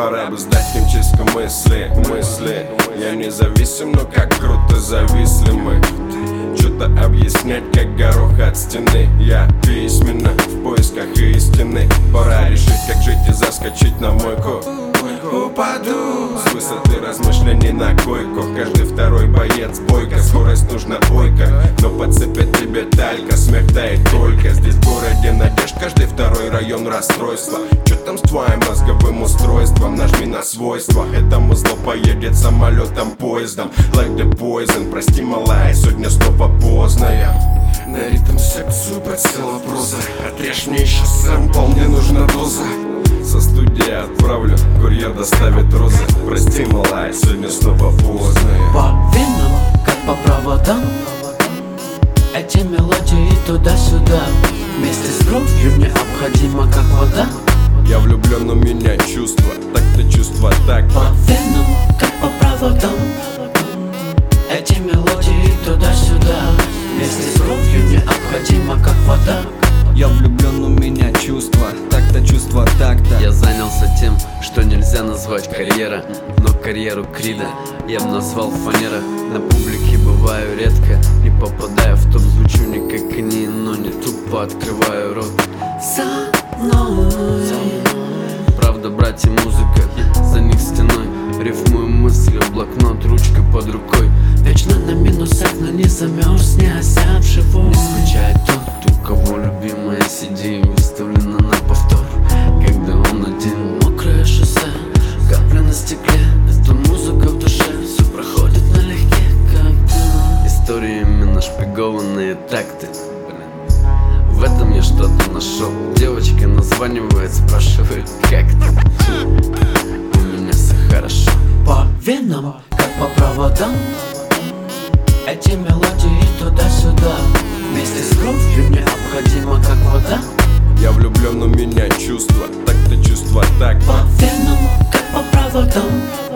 Пора бы сдать химчистку мысли. Я независим, но как круто зависли мы. Что-то объяснять, как горох от стены. Я письменно в поисках истины. Пора решить, как жить и заскочить на мойку. Упаду с высоты размышлений на койку. Каждый второй боец бойко, скорость нужна ойка. Но подцепит тебе талька, смех тает только. Здесь в городе надежд, каждый второй район расстройства. Чё там с твоим мозговым устройством? Нажми на свойства. Этому зло поедет самолетом, поездом. Like the poison, прости, малая, сегодня снова поздно. Я на ритм секцию подсела проза. Отрежь мне еще сэмпл, мне нужна доза. Со студии отправлю, курьер доставит розы. Прости, малая, сегодня снова поздно. По венам, как по проводам, эти мелодии туда-сюда. Вместе с кровью необходимо, как вода. Я влюблен, у меня чувства, так-то чувства так. По венам, как по проводам, эти мелодии туда-сюда. Вместе с кровью необходимо, как вода. Я влюблен, у меня чувства, так-то чувства так-то. Я занялся тем, что нельзя назвать карьера, но карьеру Крида я бы назвал фанера. На публике бываю редко, не попадая в топ, звучу не как они, но не тупо открываю рот. Со мной. Правда, братья, музыка, за них стеной. Рифмую мысли, блокнот, ручка под рукой. Вечно на минусах, но не замерз, не осяб живой. Не скучает тот, у кого любимая CD выставлена на повтор. Когда он один, Мокрое шоссе, капля на стекле. Это музыка в душе, все проходит налегке, когда историями нашпигованные такты. В этом я что-то нашел. Девочка названивает, спрашивает, как ты? У меня все хорошо. по венам, как по проводам, эти мелодии туда-сюда. Вместе с кровью необходимо, как вода. Я влюблен, у меня чувства, так-то чувства так. По венам, как по проводам,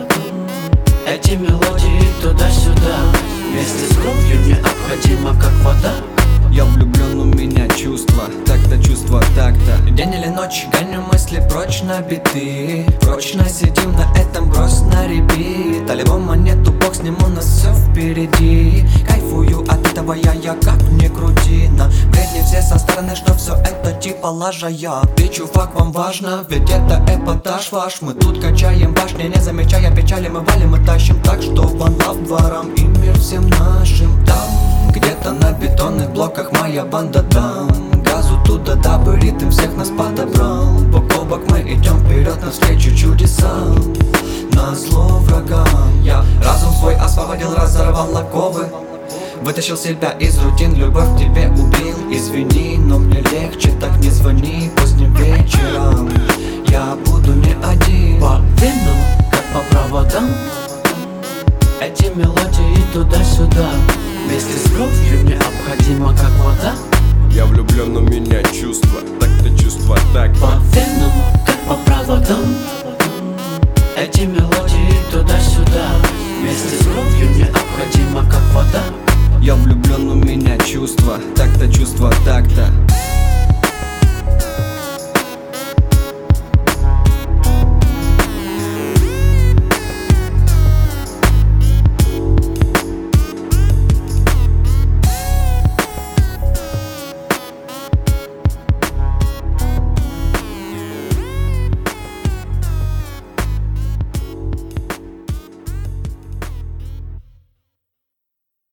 эти мелодии туда-сюда. Вместе с кровью необходимо, как вода. Я влюблен, у меня чувства, так-то чувства так-то. День или ночь, гоню мысли прочь на биты. Прочно сидим на этом, брось на репит. Альбома нету, бог с ним, у нас все впереди. Кайфую от этого я как ни крути. На бредни все со стороны, что все это типа лажа. Я ты, чувак, вам важно, ведь это эпатаж ваш. Мы тут качаем башни, не замечая печали. Мы валим и тащим так, что one love дворам и мир всем нашим. Там где-то на бетонных блоках моя банда там. Газу туда, дабы ритм всех нас подобрал. Бок о бок мы идем вперед навстречу чудесам. Назло врагам я разум свой освободил, разорвал оковы. Вытащил себя из рутин, любовь к тебе убил. Извини, но мне легче, так не звони поздним вечером. Я буду не один. По венам, как по проводам, эти мелодии туда-сюда. Вместе с кровью необходимо, как вода. Я влюблен, у меня чувства, так-то чувства так. По венам, как по проводам, эти мелодии туда-сюда. Вместе с кровью необходимо, как вода. Я влюблен, у меня чувства, так-то чувства так-то.